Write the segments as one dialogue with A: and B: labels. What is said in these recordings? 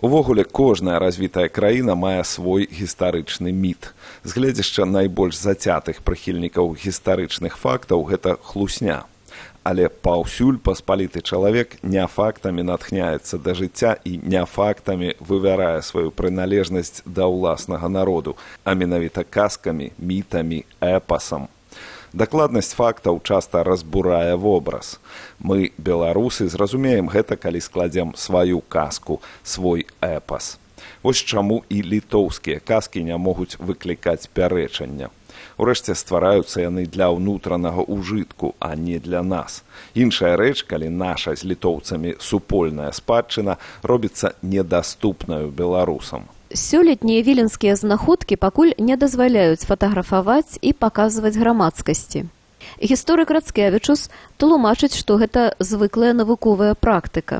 A: Увогуле, кожная развітая краіна мае свой гістарычны міт. З гледзяшча найбольш зацятых прыхільнікаў гістарычных фактаў гэта хлусня. Але паўсюль паспаліты чалавек не фактамі натхняецца да жыцця і не фактамі вывярае сваю прыналежнасць да ўласнага народу, а менавіта казкамі, мітамі, эпасам. Дакладнасць фактаў часта разбурае вобраз. Мы, беларусы, зразумеем гэта, калі складзем сваю казку, свой эпас. Вось чаму і літоўскія казкі не могуць выклікаць пярэчання. Урэшце ствараюцца яны для ўнутранага ўжытку, а не для нас. Іншая рэч, калі наша з літоўцамі супольная спадчына робіцца недаступнаю беларусам.
B: Сёлетнія віленскія знаходкі пакуль не дазваляюць фатаграфаваць і паказваць грамадскасці. Гісторык Рацкевічус тлумачыць, што гэта звыклая навуковая практыка.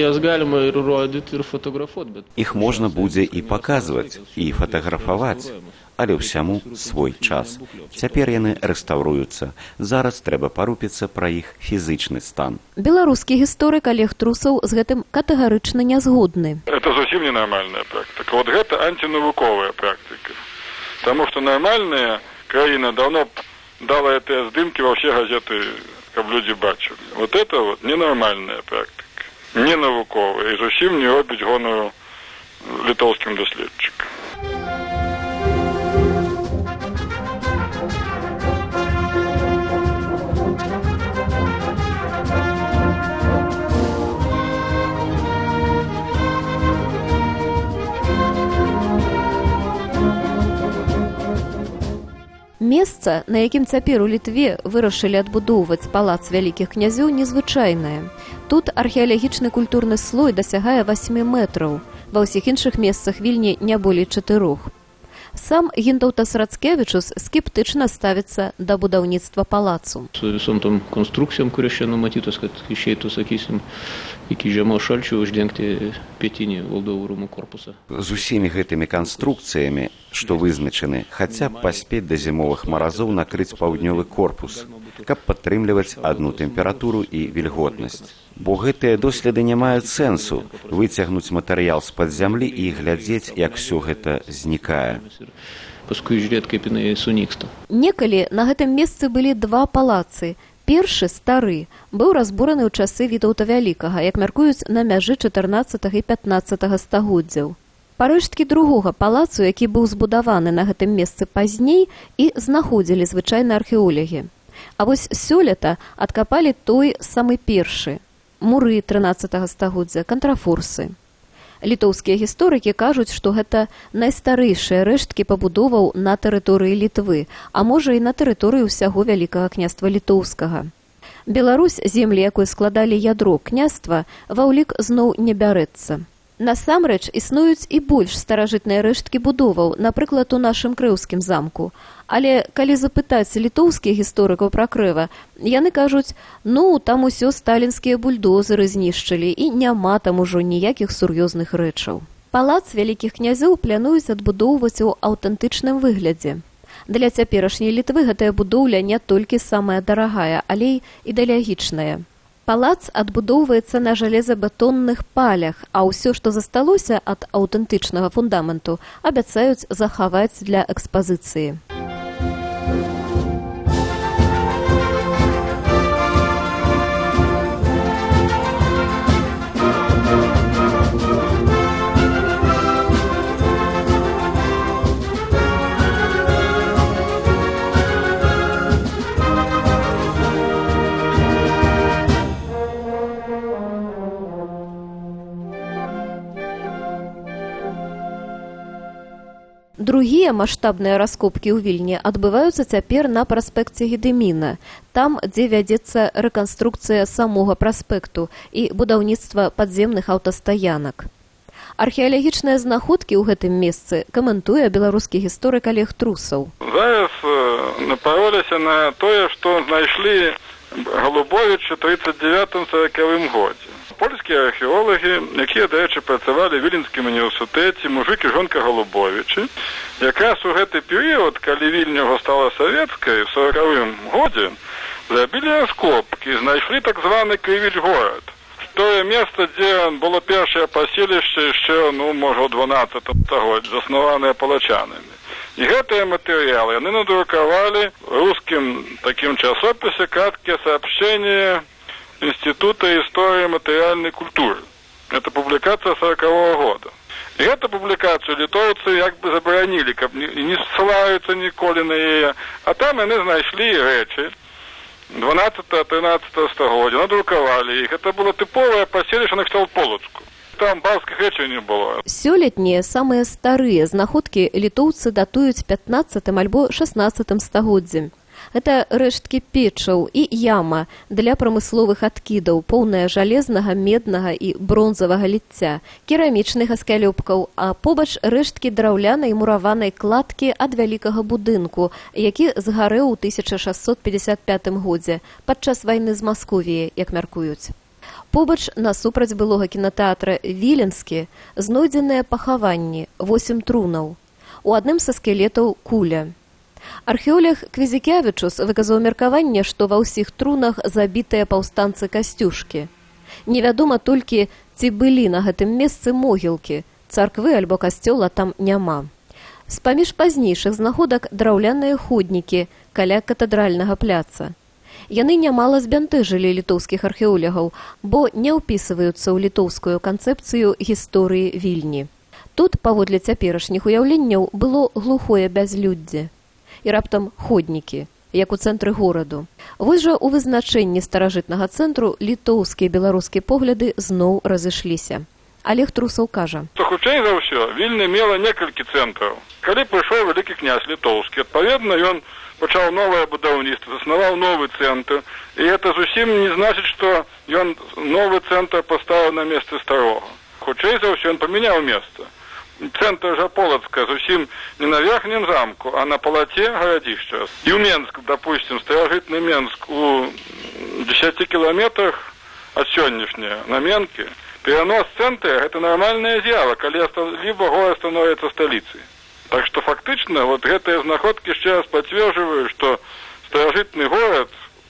C: Іх можна будзе і паказваць, і фатаграфаваць, але ўсяму свой час. Цяпер яны рэстаўруюцца. Зараз трэба парупіцца пра іх фізычны стан.
B: Беларускі гісторык Олег Трусаў з гэтым катэгарычна не згодны.
D: Это зусім ненармальная практыка. Вот гэта антинавуковая практыка. Таму што нармальная краіна давно дала гэтыя здымкі ва ўсе газеты, каб людзі бачылі. Вот это вот ненармальная практыка. Ненавуковая і зусім не робіць гонару літоўскім даследчыкам.
B: Месца, на якім цяпер у Літве вырашылі адбудоўваць палац вялікіх князёў, незвычайнае. Тут археалагічны культурны слой дасягае 8 метраў, ва ўсіх іншых месцах Вільні не болей 4. Сам Гінтаўтас Рацкевічус скептычна ставіцца да будаўніцтва палацу.
E: Są tam konstrukcją, które się numatytos, kad išeitų, sakysim, iki žiemos šalčių uždengti pietinį valdovų rūmų korpusą.
C: З усімі гэтымі канструкцыямі, што вызначаны, хаця б паспець да зімовых маразоў накрыць паўднёвы корпус, каб падтрымліваць адну тэмпературу і вільготнасць. Бо гэтыя доследы не маюць сэнсу выцягнуць матэрыял з-пад зямлі і глядзець, як усё гэта знікае.
B: Некалі на гэтым месцы былі 2 палацы. Першы, стары, быў разбураны ў часы Вітаўта Вялікага, як мяркуюць, на мяжы 14 і 15 стагоддзяў. Парэшткі другога палацу, які быў збудаваны на гэтым месцы пазней, і знаходзілі звычайна археолагі. А вось сёлета адкапалі той самы першы. Муры 13 стагоддзя, кантрафорсы. Літоўскія гісторыкі кажуць, што гэта найстарэйшыя рэшткі пабудоваў на тэрыторыі Літвы, а можа і на тэрыторыі ўсяго Вялікага княства Літоўскага. Беларусь, землі якой складалі ядро княства, ва ўлік зноў не бярэцца. Насамрэч, існуюць і больш старажытныя рэшткі будоваў, напрыклад, у нашым Крэўскім замку. Але калі запытаць літоўскіх гісторыкаў пра Крэва, яны кажуць, там усё сталінскія бульдозеры знішчылі і няма там ужо ніякіх сур'ёзных рэчаў. Палац вялікіх князёў плануюць адбудоўваць у аўтэнтычным выглядзе. Для цяперашняй Літвы гэтая будоўля не толькі самая дарагая, але і ідэалагічная. Палац адбудоўваецца на жалезабетонных палях, а ўсё, што засталося ад аўтэнтычнага фундаменту, абяцаюць захаваць для экспазіцыі. Другія маштабныя раскопкі ў Вільні адбываюцца цяпер на праспекце Гедыміна, там, дзе вядзецца рэканструкцыя самога праспекту і будаўніцтва падземных аўтастаянак. Археалагічныя знаходкі ў гэтым месцы каментуе беларускі гісторык Олег Трусаў.
D: Зараз напароліся на тое, што знайшлі Голубовіча ў 39-40 годзе. Польскія археолагі, якія, да рэчы, працавалі ў Віленскім універсітэце, мужик і жонка Голубовічы, якраз у гэты перыяд, калі Вільня ўжо стала савецкай, у 40-м годзе, зрабілі раскопкі, знайшлі так званы Крывіч горад. Тое место, дзе было першае паселішча яшчэ, можа, ў 12 стагоддзі, заснаванае палачанамі. І гэтыя матэрыялы яны надрукавалі рускім такім часопісе краткие сообщения Института истории материальной культуры. Это публикация 40-го года. И эту публикацию литовцы как бы заборонили, и не ссылаются николи на ее. А там они знайшли речи 12-13 стагоддзя, надрукавалі іх. Это было тыповае паселішча на кшталт Полацку. Там балскіх рэчаў не было.
B: Сёлетнія самыя старыя знаходкі літоўцы датуюць 15 альбо 16 стагоддзем. Гэта рэшткі печаў і яма для прамысловых адкідаў, поўная жалезнага, меднага і бронзавага ліцця, керамічных аскалёпкаў, а побач рэшткі драўлянай мураванай кладкі ад вялікага будынку, які згарэў у 1655 годзе падчас вайны з Масковіяй, як мяркуюць. Побач насупраць былога кінатэатра Віленскі знойдзеныя пахаванні, 8 трунаў. У адным са скелетаў куля. Археолог Квізікявічус выказаў меркаванне, што ва ўсіх трунах забітыя паўстанцы касцюшкі. Невядома толькі, ці былі на гэтым месцы могілкі, царквы альбо касцёла там няма. З-паміж пазнейшых знаходак драўляныя ходнікі каля катэдральнага пляца. Яны нямала збянтэжылі літоўскіх археолагаў, бо не ўпісваюцца ў літоўскую канцэпцыю гісторыі Вільні. Тут, паводле цяперашніх уяўленняў, было глухое бязлюддзе. І раптам ходнікі, як у цэнтры гораду. Вось жа у вызначэнні старажытнага цэнтру літоўскія і беларускія погляды зноў разышліся. Олег Трусаў кажа.
D: Хутчэй за ўсё, Вільня мела некалькі цэнтраў. Калі прыйшоў вялікі князь літоўскі, адпаведна, ён пачаў новае будаўніцтва, заснаваў новы цэнтр. І гэта зусім не значыць, што ён новы цэнтр паставіў на месцы старога. Хутчэй за ўсё, ён памяняў месца. Центр же Полоцка зусім не на верхнем замку, а на полоте городища. И у Менск, допустим, старожитный Менск у 10 километрах от сённяшняя на Менке. Перенос центра – это нормальное з'ява, когда либо город становится столицей. Так что фактично вот гэтыя знаходки еще раз подтверждают, что старожитный город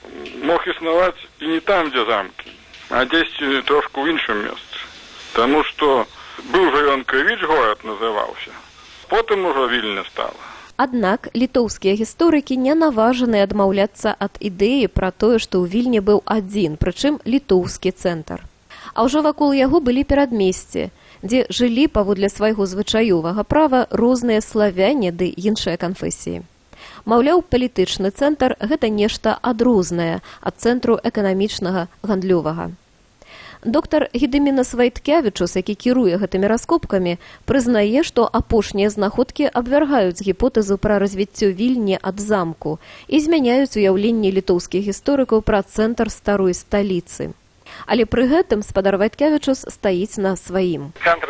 D: мог існаваць и не там, где замки, а здесь трошку в іншым месцы. Потому что быў жа ён Крывіч горад называўся. Потым ужо Вільня стала.
B: Аднак літоўскія гісторыкі не наважаны адмаўляцца ад ідэі пра тое, што ў Вільні быў адзін, прычым літоўскі цэнтр. А ўжо вакол яго былі перадмесці, дзе жылі паводле свайго звычаёвага права розныя славяне ды іншыя канфесіі. Маўляў, палітычны цэнтр – гэта нешта адрознае ад цэнтру эканамічнага гандлёвага. Доктар Гедымінас Вайткявічус, які кіруе гэтымі раскопкамі, прызнае, што апошнія знаходкі абвяргаюць гіпотэзу пра развіццё Вільні ад замку і змяняюць уяўленне літоўскіх гісторыкаў пра цэнтр старой сталіцы. Але пры гэтым спадар Вайткявічус стаіць на сваім.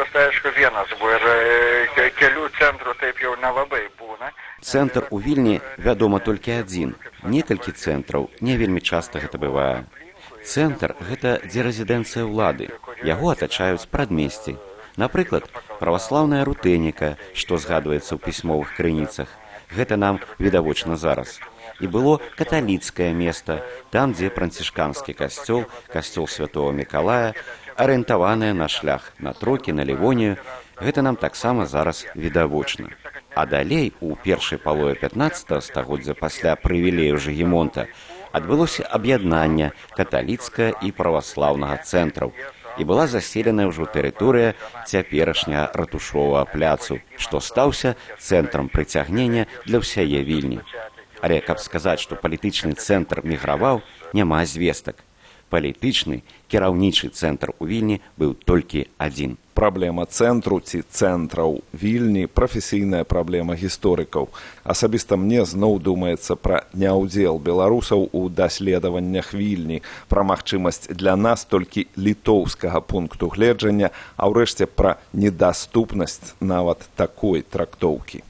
C: Цэнтр у Вільні, вядома, толькі адзін. Некалькі цэнтраў, не вельмі часта гэта бывае. Цэнтр – гэта дзе рэзідэнцыя ўлады. Яго атачаюць прадмесці. Напрыклад, праваслаўная рутэніка, што згадваецца ў пісьмовых крыніцах. Гэта нам відавочна зараз. І было каталіцкае место, там, дзе францішканскі касцёл, касцёл святого Мікалая, арыентаванае на шлях на Трокі, на Лівонію. Гэта нам таксама зараз відавочна. А далей, у першай палове 15 стагоддзя пасля прывілею Жыгімонта, адбылося аб'яднанне каталіцкага і праваслаўнага цэнтраў і была заселеная ўжо тэрыторыя цяперашняга ратушовага пляцу, што стаўся цэнтрам прыцягнення для ўсяе Вільні. Але каб сказаць, што палітычны цэнтр міграваў, няма звестак. Палітычны, кіраўнічы цэнтр у Вільні быў толькі адзін.
A: Праблема цэнтру ці цэнтраў Вільні – прафесійная праблема гісторыкаў. Асабіста мне зноў думаецца пра няўдзел беларусаў у даследаваннях Вільні, пра магчымасць для нас толькі літоўскага пункту гледжання, а ўрэшце пра недаступнасць нават такой трактоўкі.